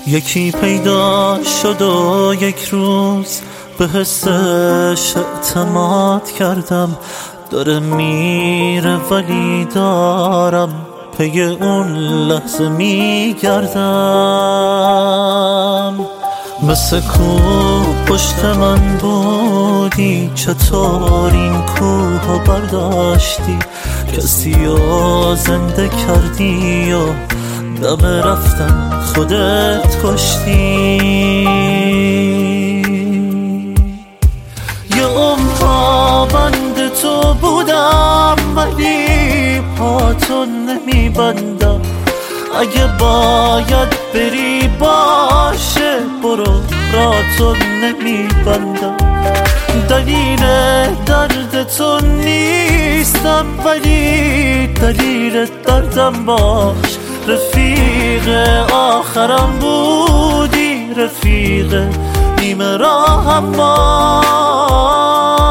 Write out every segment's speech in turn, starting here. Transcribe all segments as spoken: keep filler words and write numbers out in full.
یکی پیدا شد و یک روز به حسش اعتماد کردم. داره میره ولی دارم پی اون لحظه میگردم. مثل کوه پشت من بودی، چطور این کوه برداشتی؟ کسی رو زنده کردی و دم رفتن خودت کشتی. یه عمر بند تو بودم ولی پاتو نمیبندم. اگه باید بری باشه برو، راتو نمیبندم. دلیل درد تو نیستم ولی دلیل دردم باش. رفیق آخرم بودی، رفیق نیمه راهم باش.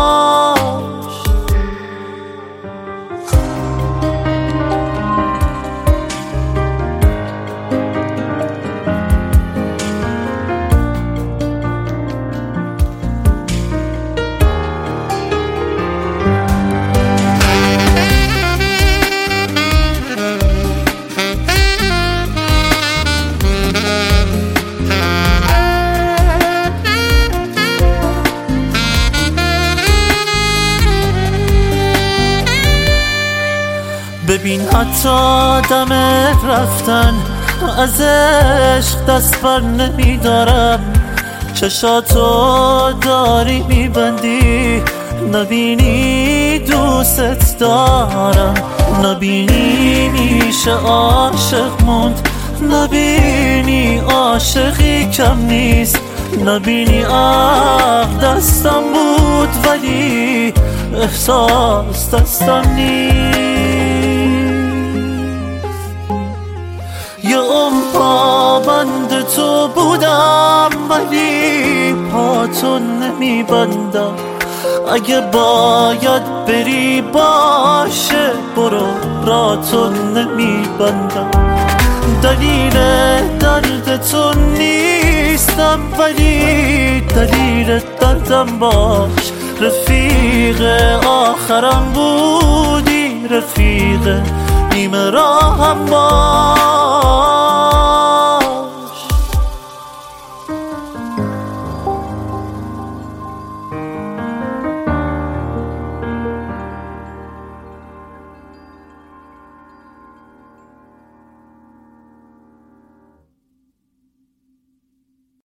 ببین حتی دم رفتن از عشق دست بر نمیدارم. چشاتو داری میبندی، نبینی دوست دارم. نبینی میشه عاشق موند، نبینی عاشقی کم نیست. نبینی عقل دستم بود ولی احساس دستم نیست. یه عمر بند تو بودم ولی پاتو نمیبندم. اگه باید بری باشه برو، راتو نمیبندم. دلیل درد تو نیستم ولی دلیل دردم باش. رفیق آخرم بودی، رفیق نیمه راهم باش.